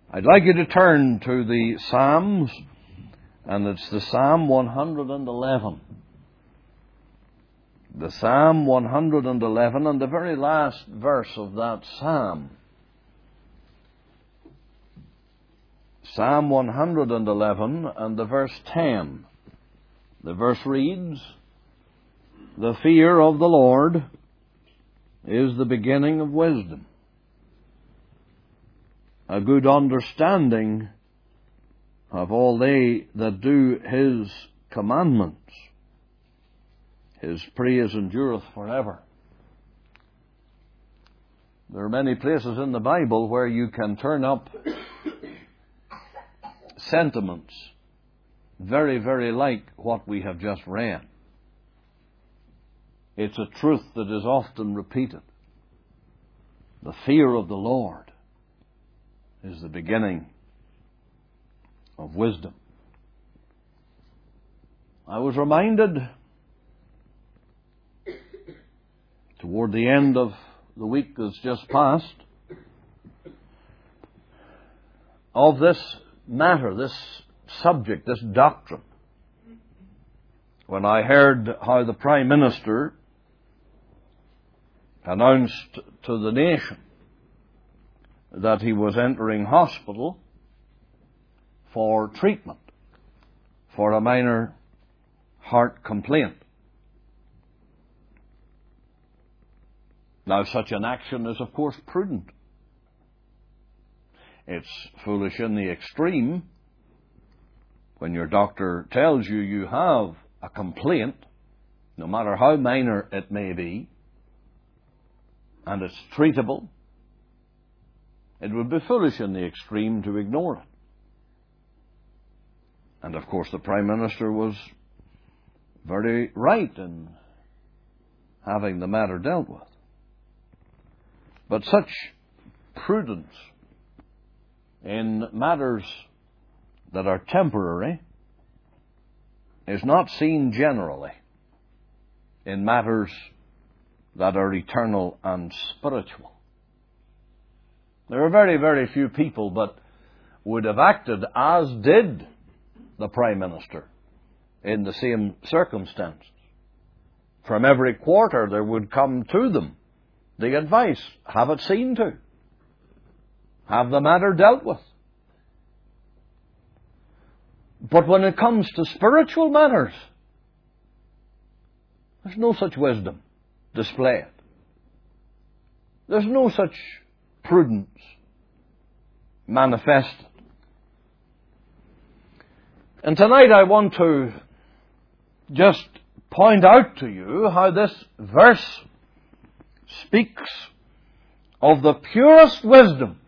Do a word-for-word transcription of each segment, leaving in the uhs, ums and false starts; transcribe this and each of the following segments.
I'd like you to turn to the Psalms, and it's the Psalm one hundred eleven. The Psalm one hundred eleven, and the very last verse of that Psalm. Psalm one hundred eleven and the verse ten. The verse reads, "The fear of the Lord is the beginning of wisdom. A good understanding have all they that do His commandments. His praise endureth forever." There are many places in the Bible where you can turn up sentiments very, very like what we have just read. It's a truth that is often repeated. The fear of the Lord is the beginning of wisdom. I was reminded toward the end of the week that's just passed of this matter, this subject, this doctrine, when I heard how the Prime Minister announced to the nation that he was entering hospital for treatment for a minor heart complaint. Now, such an action is, of course, prudent. It's foolish in the extreme when your doctor tells you you have a complaint, no matter how minor it may be, and it's treatable. It would be foolish in the extreme to ignore it. And of course the Prime Minister was very right in having the matter dealt with. But such prudence in matters that are temporary is not seen generally in matters that are eternal and spiritual. There are very, very few people that would have acted as did the Prime Minister in the same circumstances. From every quarter there would come to them the advice, have it seen to, have the matter dealt with. But when it comes to spiritual matters, there's no such wisdom displayed. There's no such prudence manifested. And tonight I want to just point out to you how this verse speaks of the purest wisdom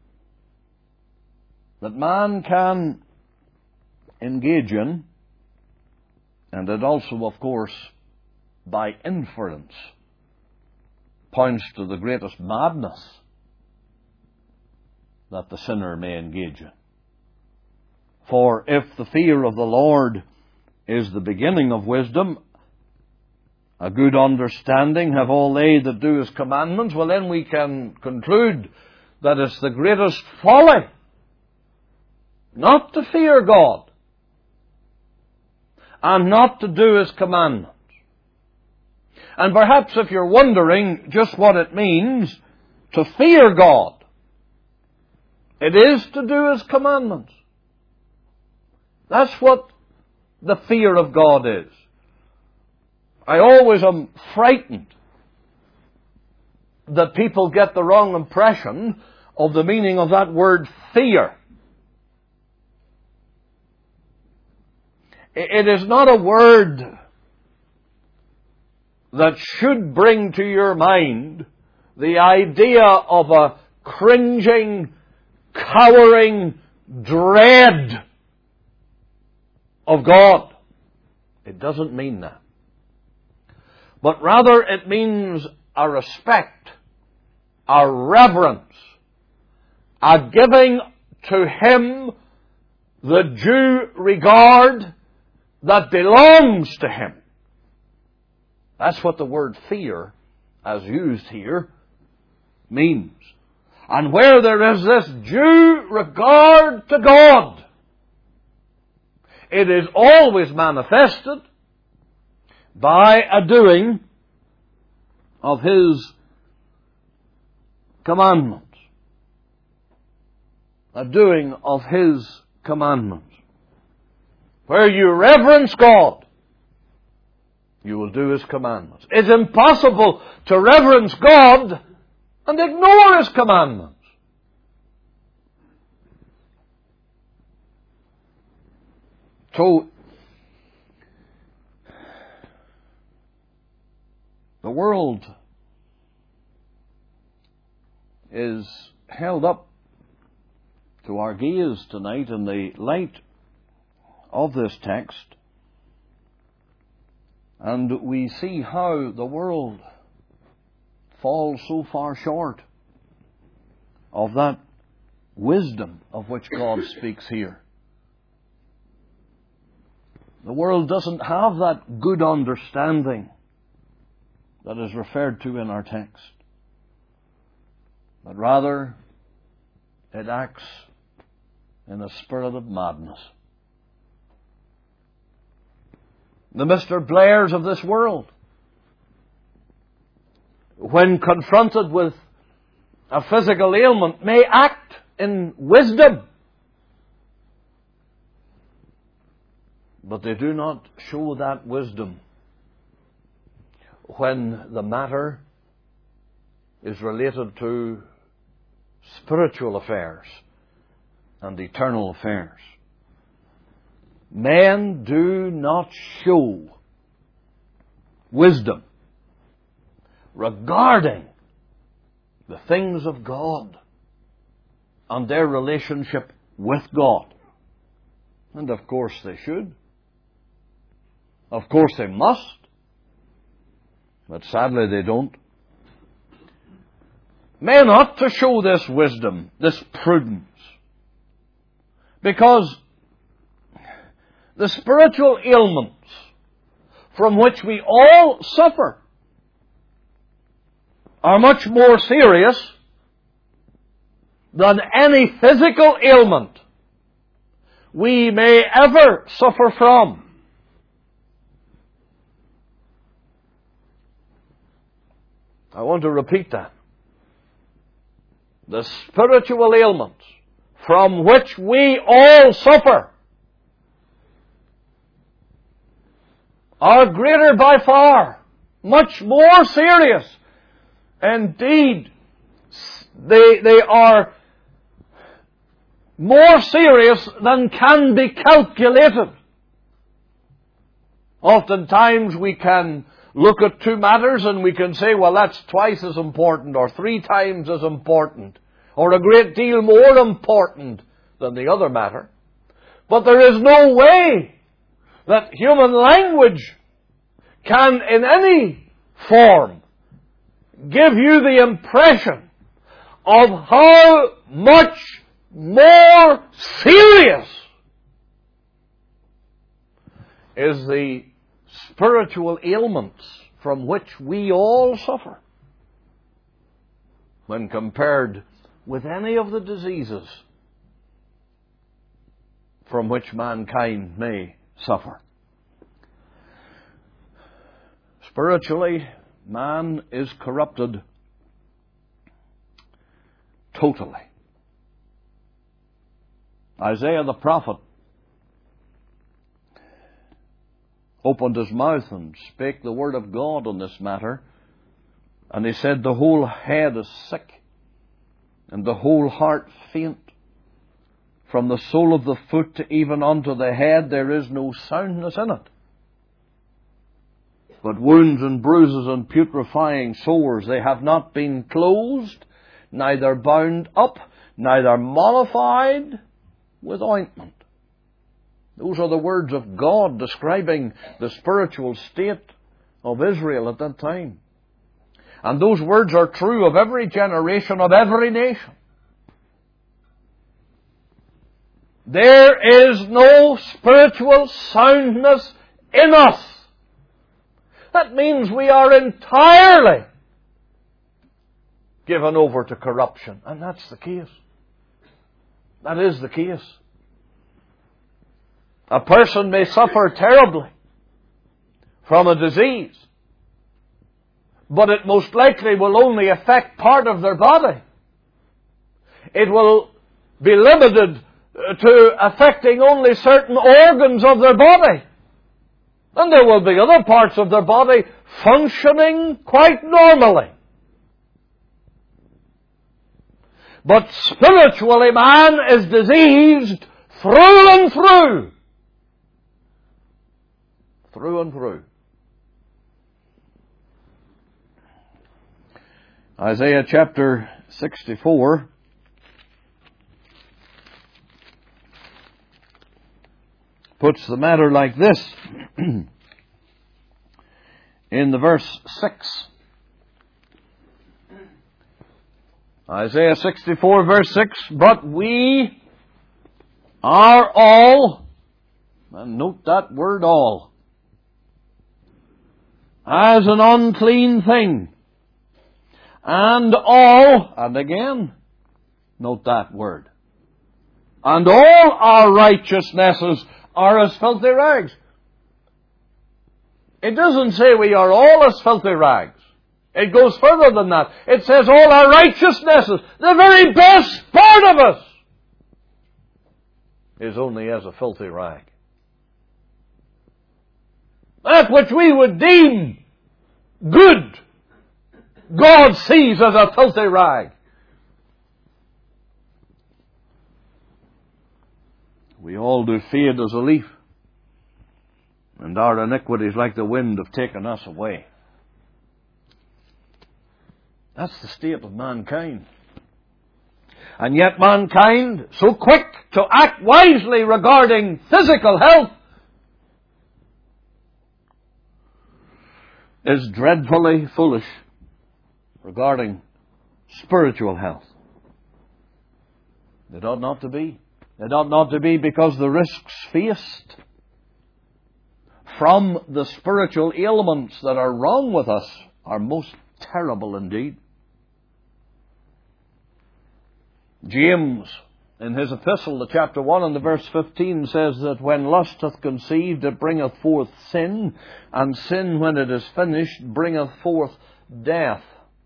that man can engage in, and it also, of course, by inference, points to the greatest madness that the sinner may engage in. For if the fear of the Lord is the beginning of wisdom, a good understanding have all they that do His commandments, well then we can conclude that it's the greatest folly not to fear God and not to do His commandments. And perhaps if you're wondering just what it means to fear God, it is to do His commandments. That's what the fear of God is. I always am frightened that people get the wrong impression of the meaning of that word fear. It is not a word that should bring to your mind the idea of a cringing, cowering dread of God. It doesn't mean that. But rather it means a respect, a reverence, a giving to Him the due regard that belongs to Him. That's what the word fear, as used here, means. And where there is this due regard to God, it is always manifested by a doing of His commandments. A doing of His commandments. Where you reverence God, you will do His commandments. It's impossible to reverence God and ignore His commandments. So, the world is held up to our gaze tonight in the light of this text, and we see how the world falls so far short of that wisdom of which God speaks here. The world doesn't have that good understanding that is referred to in our text, but rather it acts in a spirit of madness. The Mister Blairs of this world, when confronted with a physical ailment, may act in wisdom, but they do not show that wisdom when the matter is related to spiritual affairs and eternal affairs. Men do not show wisdom regarding the things of God and their relationship with God. And of course they should. Of course they must. But sadly they don't. Men ought to show this wisdom, this prudence, because the spiritual ailments from which we all suffer are much more serious than any physical ailment we may ever suffer from. I want to repeat that. The spiritual ailments from which we all suffer are greater by far, much more serious. Indeed, they, they are more serious than can be calculated. Oftentimes we can look at two matters and we can say, well, that's twice as important or three times as important or a great deal more important than the other matter. But there is no way that human language can in any form give you the impression of how much more serious is the spiritual ailments from which we all suffer when compared with any of the diseases from which mankind may suffer. Spiritually, man is corrupted totally. Isaiah the prophet opened his mouth and spake the word of God on this matter, and he said, the whole head is sick, and the whole heart faint. From the sole of the foot to even unto the head there is no soundness in it, but wounds and bruises and putrefying sores. They have not been closed, neither bound up, neither mollified with ointment. Those are the words of God describing the spiritual state of Israel at that time. And those words are true of every generation, of every nation. There is no spiritual soundness in us. That means we are entirely given over to corruption. And that's the case. That is the case. A person may suffer terribly from a disease, but it most likely will only affect part of their body. It will be limited to affecting only certain organs of their body. And there will be other parts of their body functioning quite normally. But spiritually, man is diseased through and through. Through and through. Isaiah chapter sixty-four puts the matter like this in the verse six. Isaiah sixty-four verse six, but we are all, and note that word all, as an unclean thing, and all, and again, note that word, and all our righteousnesses are as filthy rags. It doesn't say we are all as filthy rags. It goes further than that. It says all our righteousnesses, the very best part of us, is only as a filthy rag. That which we would deem good, God sees as a filthy rag. We all do fade as a leaf, and our iniquities like the wind have taken us away. That's the state of mankind. And yet mankind, so quick to act wisely regarding physical health, is dreadfully foolish regarding spiritual health. It ought not to be. It ought not to be, because the risks faced from the spiritual ailments that are wrong with us are most terrible indeed. James, in his epistle, the chapter one and the verse fifteen, says that when lust hath conceived, it bringeth forth sin, and sin, when it is finished, bringeth forth death.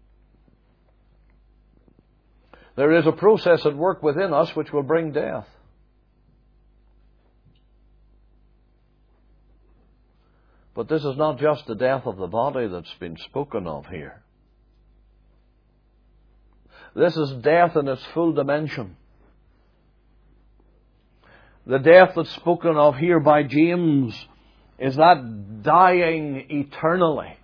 There is a process at work within us which will bring death. But this is not just the death of the body that's been spoken of here. This is death in its full dimension. The death that's spoken of here by James is that dying eternally,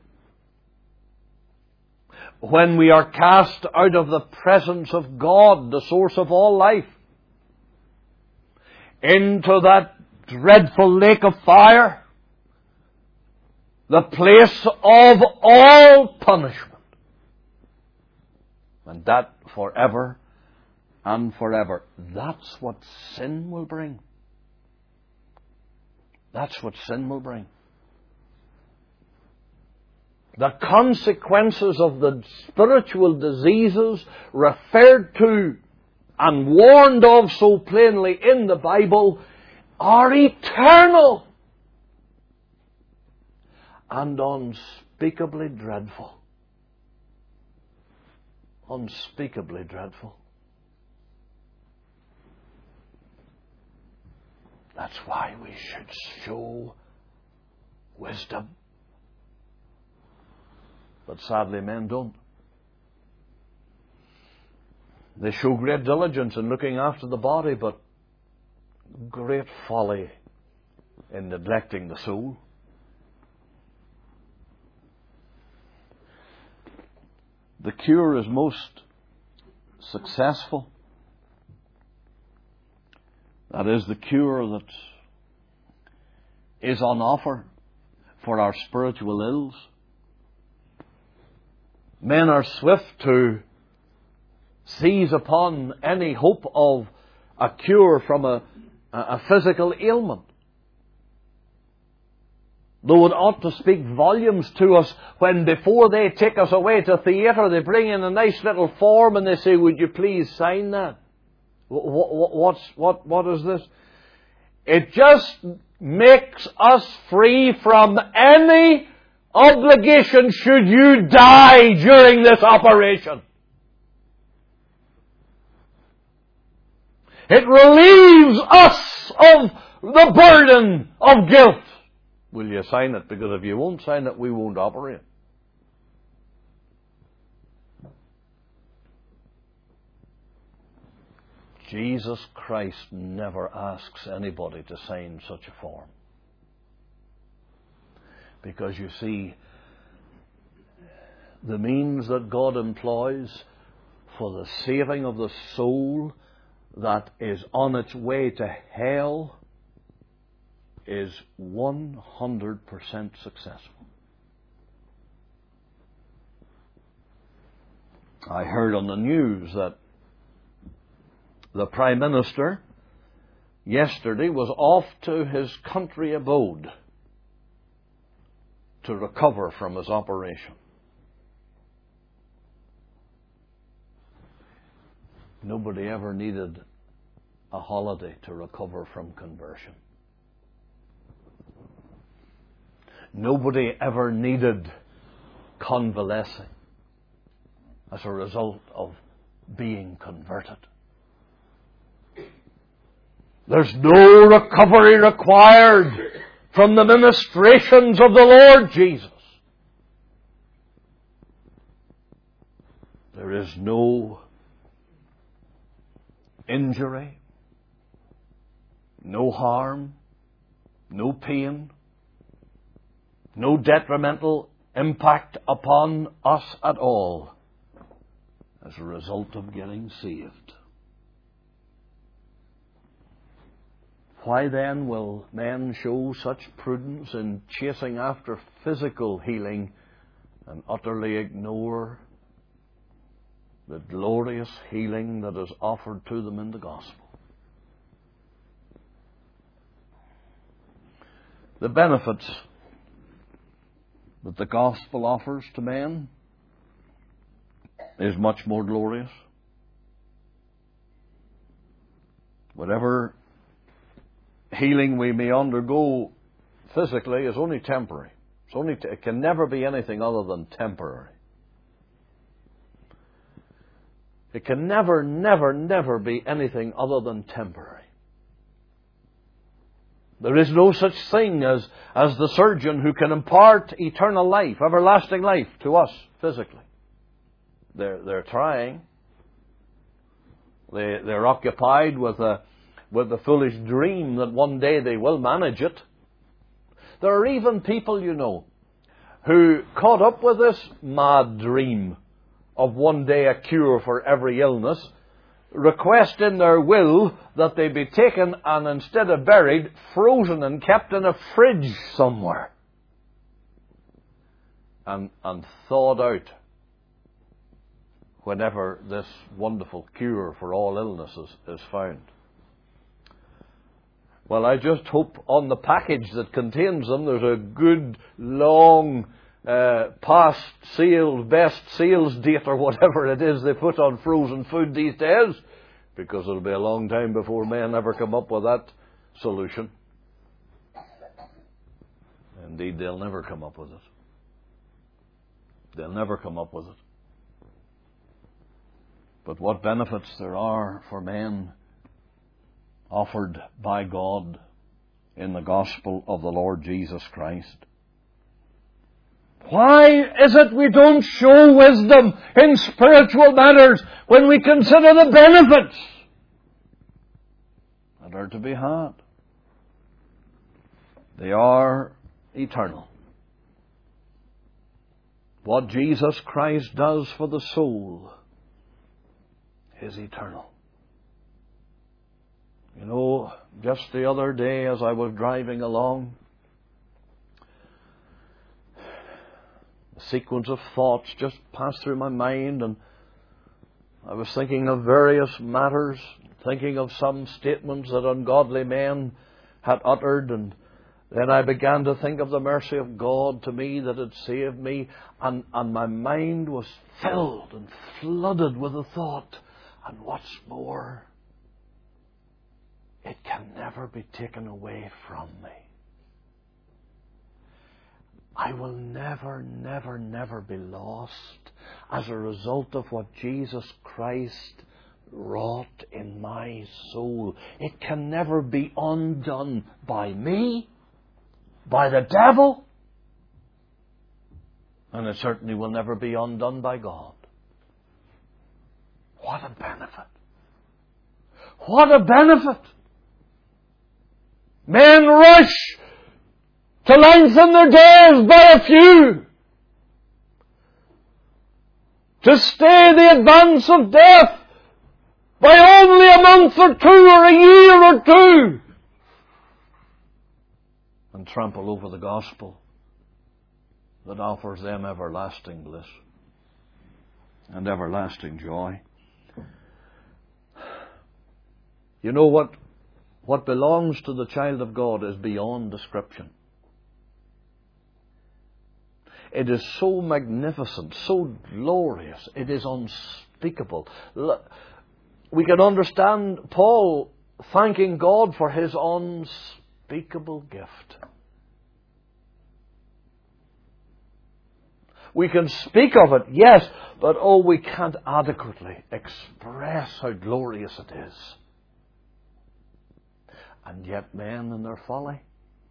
when we are cast out of the presence of God, the source of all life, into that dreadful lake of fire, the place of all punishment. And that forever and forever. That's what sin will bring. That's what sin will bring. The consequences of the spiritual diseases referred to and warned of so plainly in the Bible are eternal and unspeakably dreadful. Unspeakably dreadful. That's why we should show wisdom. But sadly, men don't. They show great diligence in looking after the body, but great folly in neglecting the soul. The cure is most successful. That is, the cure that is on offer for our spiritual ills. Men are swift to seize upon any hope of a cure from a, a physical ailment. Though it ought to speak volumes to us when before they take us away to theatre, they bring in a nice little form and they say, would you please sign that? What, what's, what, what is this? It just makes us free from any obligation should you die during this operation. It relieves us of the burden of guilt. Will you sign it? Because if you won't sign it, we won't operate. Jesus Christ never asks anybody to sign such a form. Because you see, the means that God employs for the saving of the soul that is on its way to hell is one hundred percent successful. I heard on the news that the Prime Minister yesterday was off to his country abode to recover from his operation. Nobody ever needed a holiday to recover from conversion. Nobody ever needed convalescing as a result of being converted. There's no recovery required from the ministrations of the Lord Jesus. There is no injury, no harm, no pain, no detrimental impact upon us at all as a result of getting saved. Why then will men show such prudence in chasing after physical healing and utterly ignore the glorious healing that is offered to them in the gospel? The benefits that the gospel offers to men is much more glorious. Whatever healing we may undergo physically is only temporary. It's only t- it can never be anything other than temporary. It can never, never, never be anything other than temporary. There is no such thing as, as the surgeon who can impart eternal life, everlasting life to us physically. They're, they're trying. They, they're occupied with a, with the foolish dream that one day they will manage it. There are even people, you know, who caught up with this mad dream of one day a cure for every illness, request in their will that they be taken and instead of buried, frozen and kept in a fridge somewhere and, and thawed out whenever this wonderful cure for all illnesses is found. Well, I just hope on the package that contains them there's a good, long, uh, past sales, best sales date or whatever it is they put on frozen food these days, because it'll be a long time before men ever come up with that solution. Indeed, they'll never come up with it. They'll never come up with it. But what benefits there are for men offered by God in the gospel of the Lord Jesus Christ. Why is it we don't show wisdom in spiritual matters when we consider the benefits that are to be had? They are eternal. What Jesus Christ does for the soul is eternal. You know, just the other day as I was driving along, a sequence of thoughts just passed through my mind, and I was thinking of various matters, thinking of some statements that ungodly men had uttered, and Then I began to think of the mercy of God to me that had saved me, and, and my mind was filled and flooded with the thought, and what's more, it can never be taken away from me. I will never, never, never be lost as a result of what Jesus Christ wrought in my soul. It can never be undone by me, by the devil, and it certainly will never be undone by God. What a benefit! What a benefit! Men rush to lengthen their days by a few, to stay the advance of death by only a month or two or a year or two, and trample over the gospel that offers them everlasting bliss and everlasting joy. You know what? What belongs to the child of God is beyond description. It is so magnificent, so glorious, it is unspeakable. We can understand Paul thanking God for his unspeakable gift. We can speak of it, yes, but oh, we can't adequately express how glorious it is. And yet men in their folly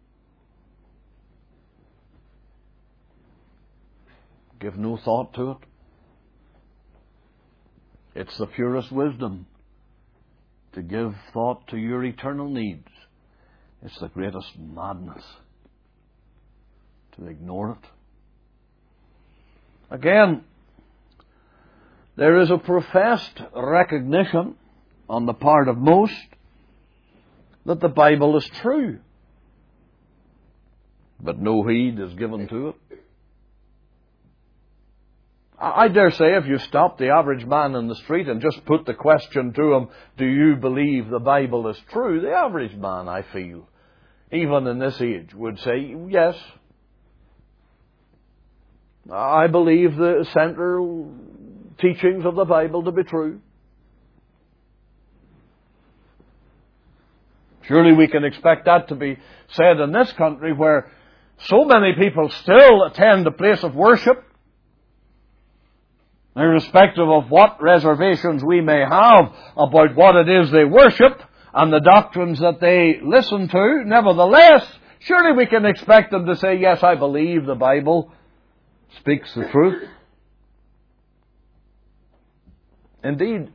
give no thought to it. It's the purest wisdom to give thought to your eternal needs. It's the greatest madness to ignore it. Again, there is a professed recognition on the part of most that the Bible is true, but no heed is given to it. I dare say if you stop the average man in the street and just put the question to him, do you believe the Bible is true? The average man, I feel, even in this age, would say, yes. I believe the central teachings of the Bible to be true. Surely we can expect that to be said in this country where so many people still attend the place of worship, irrespective of what reservations we may have about what it is they worship and the doctrines that they listen to. Nevertheless, surely we can expect them to say, yes, I believe the Bible speaks the truth. Indeed,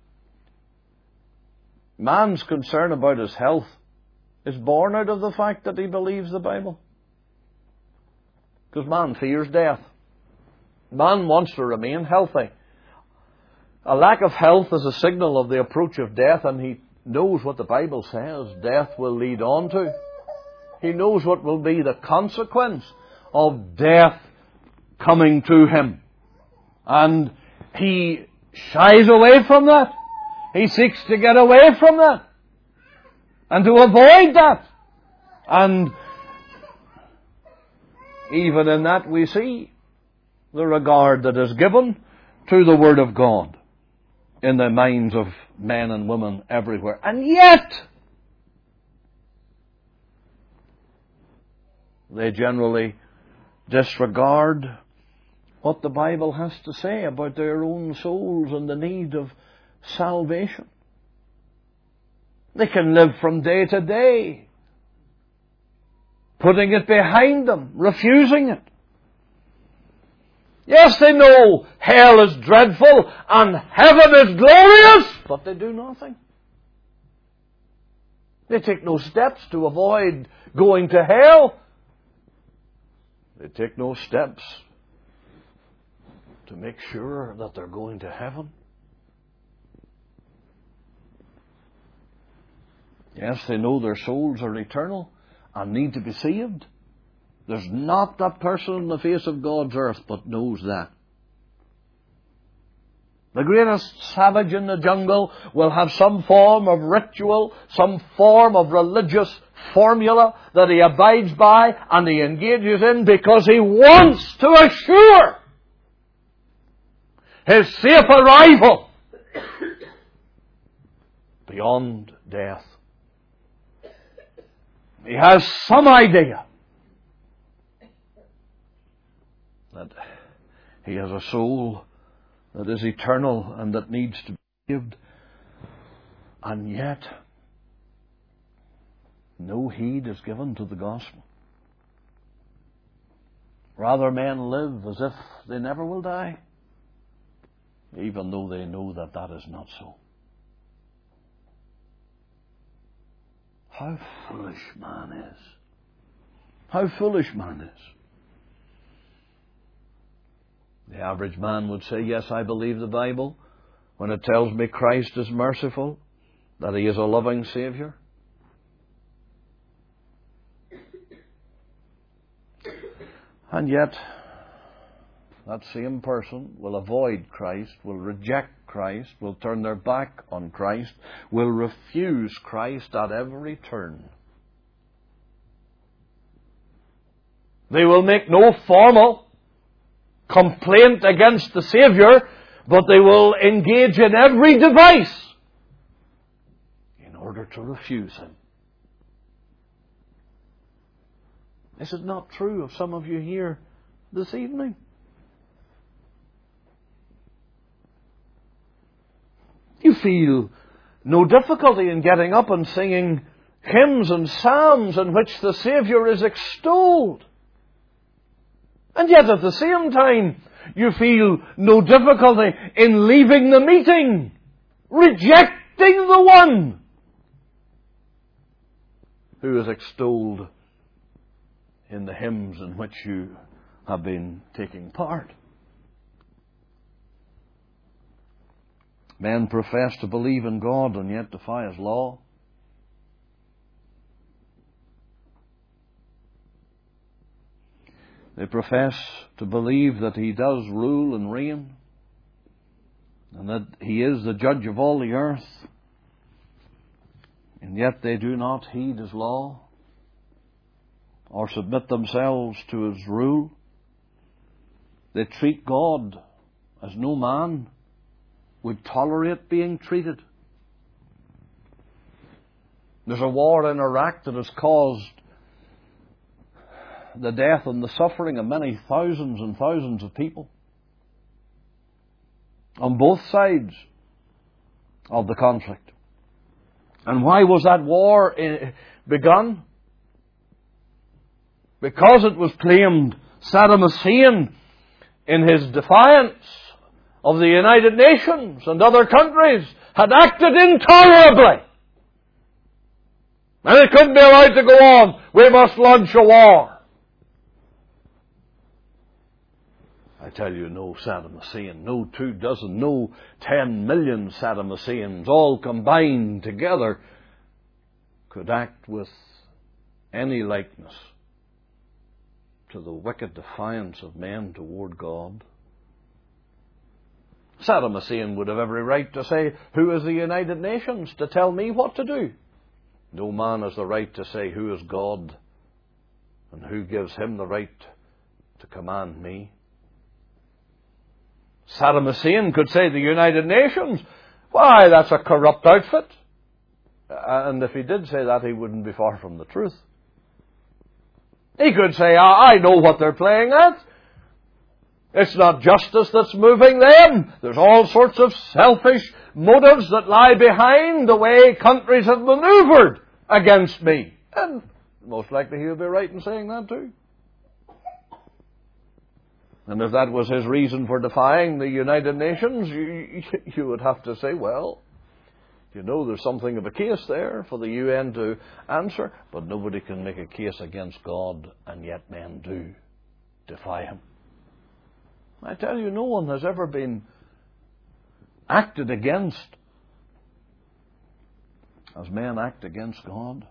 man's concern about his health is born out of the fact that he believes the Bible. Because man fears death. Man wants to remain healthy. A lack of health is a signal of the approach of death, and he knows what the Bible says death will lead on to. He knows what will be the consequence of death coming to him. And he shies away from that. He seeks to get away from that and to avoid that. And even in that we see the regard that is given to the Word of God in the minds of men and women everywhere. And yet, they generally disregard what the Bible has to say about their own souls and the need of salvation. They can live from day to day, putting it behind them, refusing it. Yes, they know hell is dreadful and heaven is glorious, but they do nothing. They take no steps to avoid going to hell. They take no steps to make sure that they're going to heaven. Yes, they know their souls are eternal and need to be saved. There's not that person on the face of God's earth but knows that. The greatest savage in the jungle will have some form of ritual, some form of religious formula that he abides by and he engages in because he wants to assure his safe arrival beyond death. He has some idea that he has a soul that is eternal and that needs to be saved, and yet no heed is given to the gospel. Rather, men live as if they never will die, even though they know that that is not so. How foolish man is. How foolish man is. The average man would say, yes, I believe the Bible when it tells me Christ is merciful, that He is a loving Saviour. And yet, that same person will avoid Christ, will reject Christ, will turn their back on Christ, will refuse Christ at every turn. They will make no formal complaint against the Saviour, but they will engage in every device in order to refuse Him. Is it not true of some of you here this evening? You feel no difficulty in getting up and singing hymns and psalms in which the Saviour is extolled. And yet at the same time, you feel no difficulty in leaving the meeting, rejecting the one who is extolled in the hymns in which you have been taking part. Men profess to believe in God and yet defy His law. They profess to believe that He does rule and reign, and that He is the judge of all the earth, and yet they do not heed His law or submit themselves to His rule. They treat God as no man would tolerate being treated. There's a war in Iraq that has caused the death and the suffering of many thousands and thousands of people on both sides of the conflict. And why was that war begun? Because it was claimed Saddam Hussein, in his defiance of the United Nations and other countries, had acted intolerably. And it couldn't be allowed to go on. We must launch a war. I tell you, no Saddam Hussein, no two dozen, no ten million Saddam Husseins, all combined together, could act with any likeness to the wicked defiance of men toward God. Saddam Hussein would have every right to say, who is the United Nations to tell me what to do? No man has the right to say, who is God and who gives him the right to command me? Saddam Hussein could say, the United Nations, why, that's a corrupt outfit. And if he did say that, he wouldn't be far from the truth. He could say, I know what they're playing at. It's not justice that's moving them. There's all sorts of selfish motives that lie behind the way countries have maneuvered against me. And most likely he'll be right in saying that too. And if that was his reason for defying the United Nations, you, you would have to say, well, you know, there's something of a case there for the U N to answer, but nobody can make a case against God, and yet men do defy Him. I tell you, no one has ever been acted against as men act against God.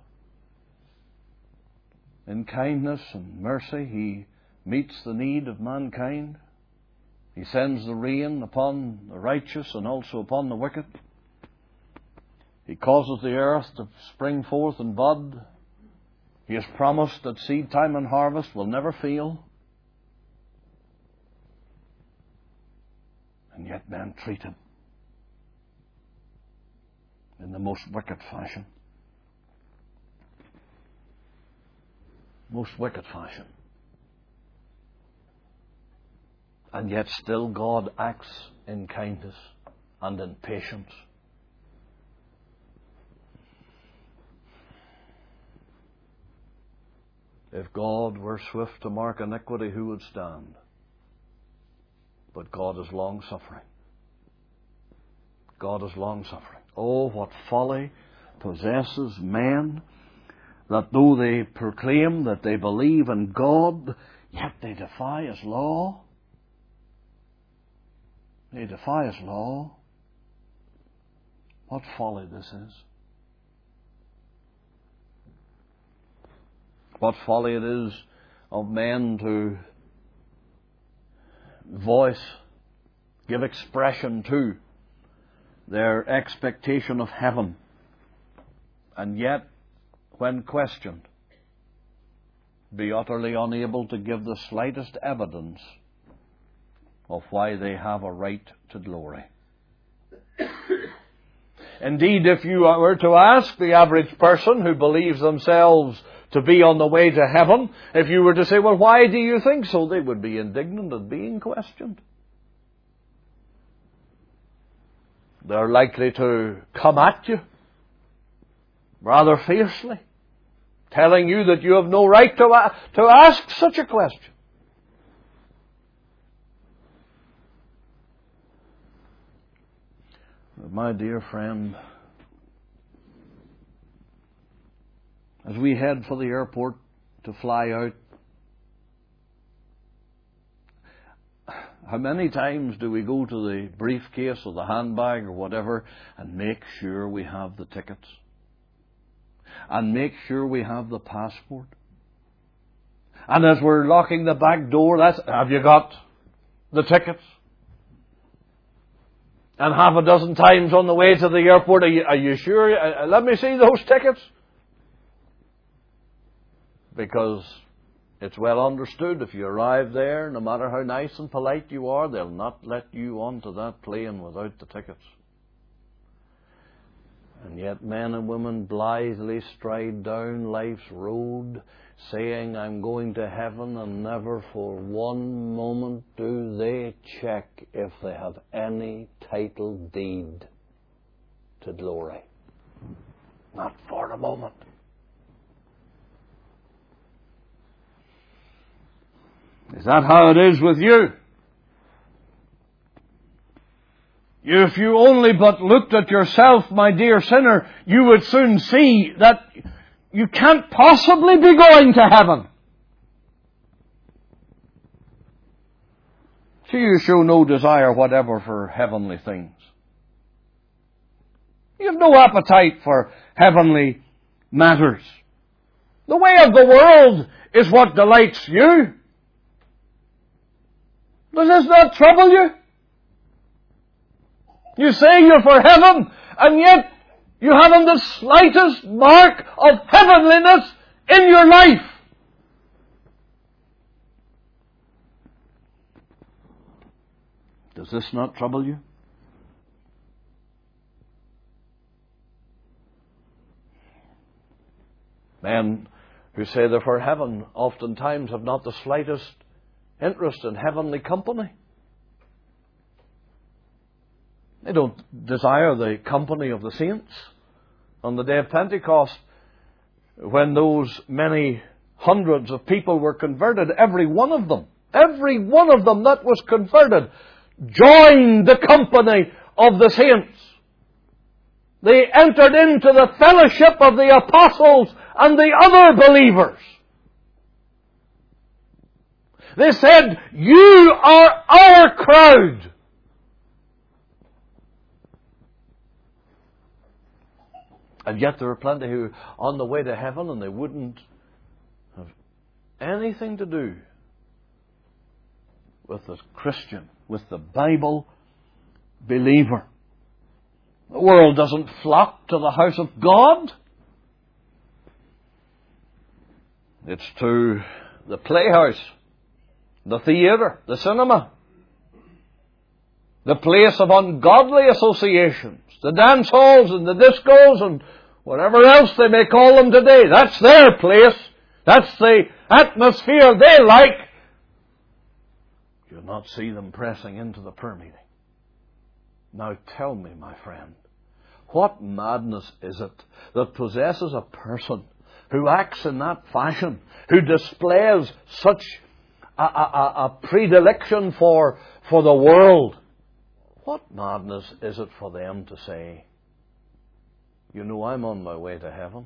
In kindness and mercy, He meets the need of mankind. He sends the rain upon the righteous and also upon the wicked. He causes the earth to spring forth and bud. He has promised that seed time and harvest will never fail. And yet men treat Him in the most wicked fashion. Most wicked fashion. And yet still God acts in kindness and in patience. If God were swift to mark iniquity, who would stand? But God is long-suffering. God is long-suffering. Oh, what folly possesses men, that though they proclaim that they believe in God, yet they defy His law. They defy His law. What folly this is. What folly it is of men to voice, give expression to their expectation of heaven, and yet, when questioned, be utterly unable to give the slightest evidence of why they have a right to glory. Indeed, if you were to ask the average person who believes themselves to be on the way to heaven, if you were to say, well, why do you think so? They would be indignant at being questioned. They're likely to come at you rather fiercely, telling you that you have no right to, a- to ask such a question. My dear friend, as we head for the airport to fly out, how many times do we go to the briefcase or the handbag or whatever and make sure we have the tickets? And make sure we have the passport? And as we're locking the back door, that's, have you got the tickets? And half a dozen times on the way to the airport, are you, are you sure? Uh, let me see those tickets. Because it's well understood, if you arrive there, no matter how nice and polite you are, they'll not let you onto that plane without the tickets. And yet men and women blithely stride down life's road, saying, I'm going to heaven, and never for one moment do they check if they have any title deed to glory. Not for a moment. Is that how it is with you? If you only but looked at yourself, my dear sinner, you would soon see that you can't possibly be going to heaven. So you show no desire whatever for heavenly things. You have no appetite for heavenly matters. The way of the world is what delights you. Does this not trouble you? You say you're for heaven, and yet you haven't the slightest mark of heavenliness in your life. Does this not trouble you? Men who say they're for heaven oftentimes have not the slightest interest in heavenly company. They don't desire the company of the saints. On the day of Pentecost, when those many hundreds of people were converted, every one of them, every one of them that was converted, joined the company of the saints. They entered into the fellowship of the apostles and the other believers. They said, you are our crowd. And yet there were plenty who were on the way to heaven and they wouldn't have anything to do with the Christian, with the Bible believer. The world doesn't flock to the house of God. It's to the playhouse, the theatre, the cinema, the place of ungodly associations, the dance halls and the discos and whatever else they may call them today. That's their place. That's the atmosphere they like. You'll not see them pressing into the prayer meeting. Now tell me, my friend, what madness is it that possesses a person who acts in that fashion, who displays such a, a, a predilection for, for the world? What madness is it for them to say, you know, I'm on my way to heaven?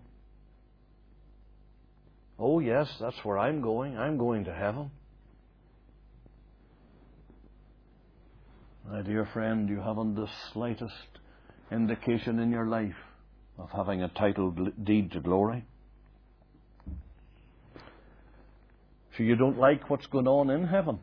Oh yes, that's where I'm going. I'm going to heaven. My dear friend, you haven't the slightest indication in your life of having a titled deed to glory. So you don't like what's going on in heaven.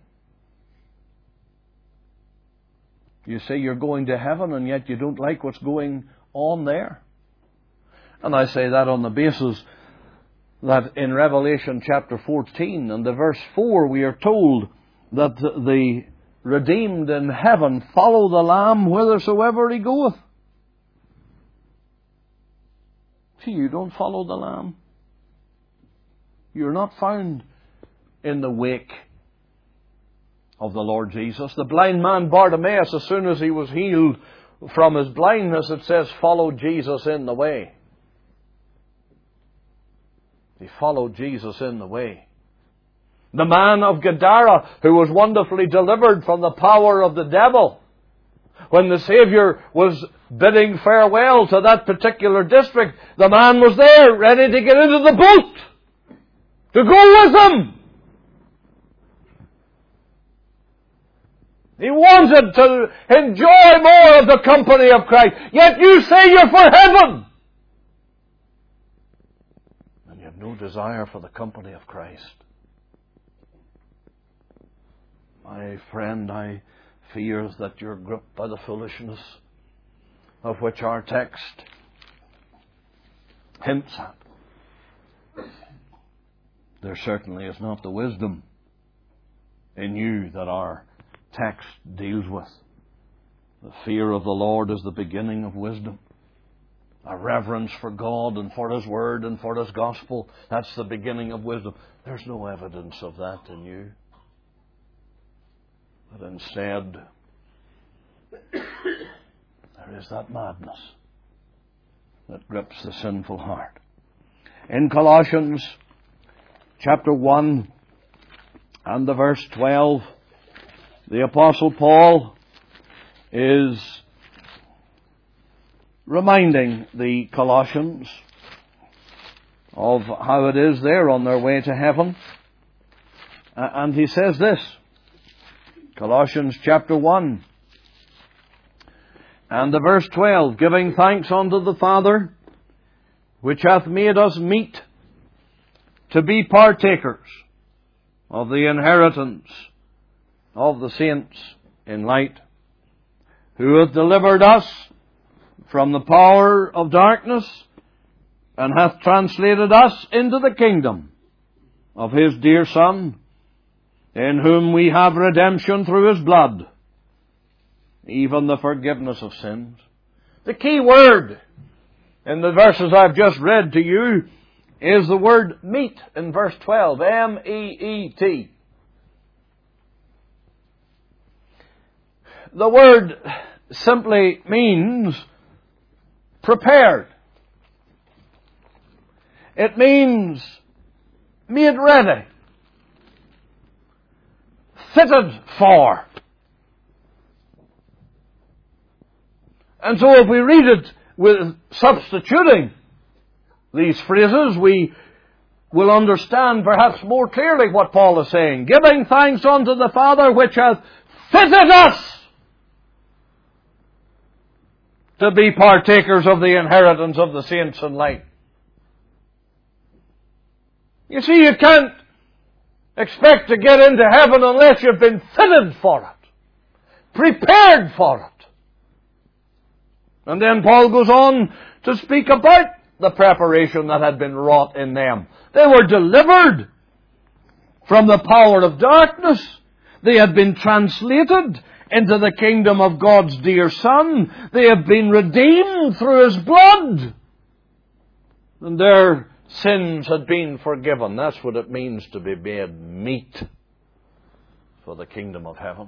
You say you're going to heaven, and yet you don't like what's going on there. And I say that on the basis that in Revelation chapter fourteen and the verse four, we are told that the redeemed in heaven follow the Lamb whithersoever he goeth. See, you don't follow the Lamb. You're not found in the wake of the Lord Jesus. The blind man Bartimaeus, as soon as he was healed from his blindness, it says, followed Jesus in the way. He followed Jesus in the way. The man of Gadara, who was wonderfully delivered from the power of the devil, when the Savior was bidding farewell to that particular district, the man was there, ready to get into the boat, to go with him. He wanted to enjoy more of the company of Christ. Yet you say you're for heaven, and you have no desire for the company of Christ. My friend, I fear that you're gripped by the foolishness of which our text hints at. There certainly is not the wisdom in you that our text deals with. The fear of the Lord is the beginning of wisdom. A reverence for God and for His Word and for His Gospel, that's the beginning of wisdom. There's no evidence of that in you. But instead, there is that madness that grips the sinful heart. In Colossians chapter one and the verse twelve, the Apostle Paul is reminding the Colossians of how it is they're on their way to heaven. And he says this, Colossians chapter one and the verse twelve, giving thanks unto the Father, which hath made us meet to be partakers of the inheritance of the saints in light, who hath delivered us from the power of darkness, and hath translated us into the kingdom of His dear Son, in whom we have redemption through His blood, even the forgiveness of sins. The key word in the verses I've just read to you is the word meet in verse twelve, M E E T. The word simply means prepared. It means made ready, fitted for. And so if we read it with substituting these phrases, we will understand perhaps more clearly what Paul is saying. Giving thanks unto the Father which hath fitted us to be partakers of the inheritance of the saints in light. You see, you can't expect to get into heaven unless you've been fitted for it, prepared for it. And then Paul goes on to speak about the preparation that had been wrought in them. They were delivered from the power of darkness. They had been translated into the kingdom of God's dear Son. They have been redeemed through His blood. And their sins had been forgiven. That's what it means to be made meet for the kingdom of heaven.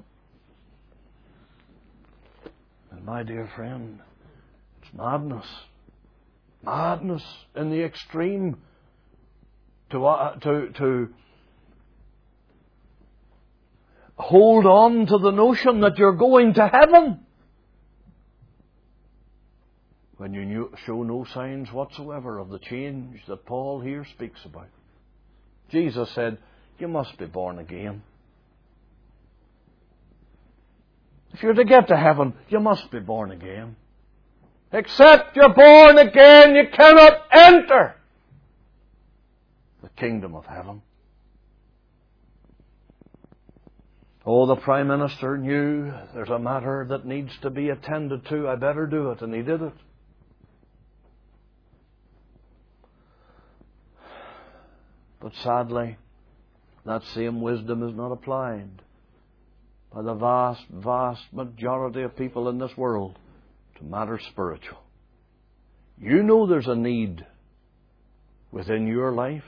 And my dear friend, it's madness. Madness in the extreme to, uh, to, to hold on to the notion that you're going to heaven when you knew, show no signs whatsoever of the change that Paul here speaks about. Jesus said, you must be born again. If you're to get to heaven, you must be born again. Except you're born again, you cannot enter the kingdom of heaven. Oh, the Prime Minister knew there's a matter that needs to be attended to. I better do it, and he did it. But sadly, that same wisdom is not applied by the vast, vast majority of people in this world to matters spiritual. You know there's a need within your life,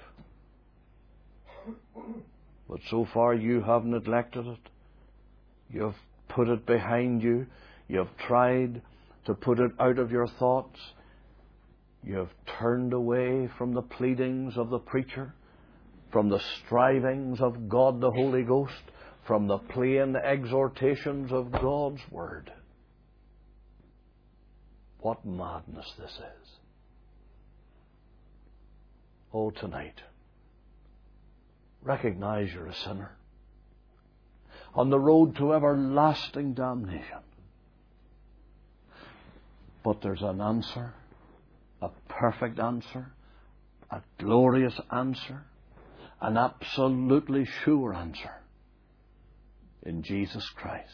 but so far you have neglected it. You've put it behind you. You've tried to put it out of your thoughts. You've turned away from the pleadings of the preacher, from the strivings of God the Holy Ghost, from the plain exhortations of God's Word. What madness this is. Oh, tonight, recognize you're a sinner on the road to everlasting damnation. But there's an answer, a perfect answer, a glorious answer, an absolutely sure answer in Jesus Christ.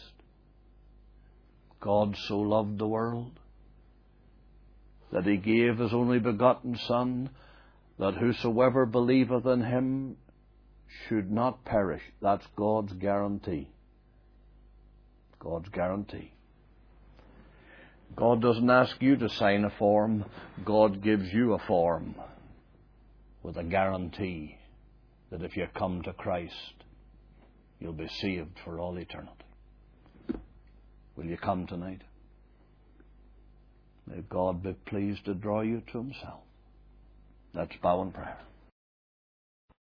God so loved the world that He gave His only begotten Son, that whosoever believeth in Him should not perish. That's God's guarantee. God's guarantee. God doesn't ask you to sign a form. God gives you a form with a guarantee that if you come to Christ, you'll be saved for all eternity. Will you come tonight? May God be pleased to draw you to Himself. Let's bow in prayer.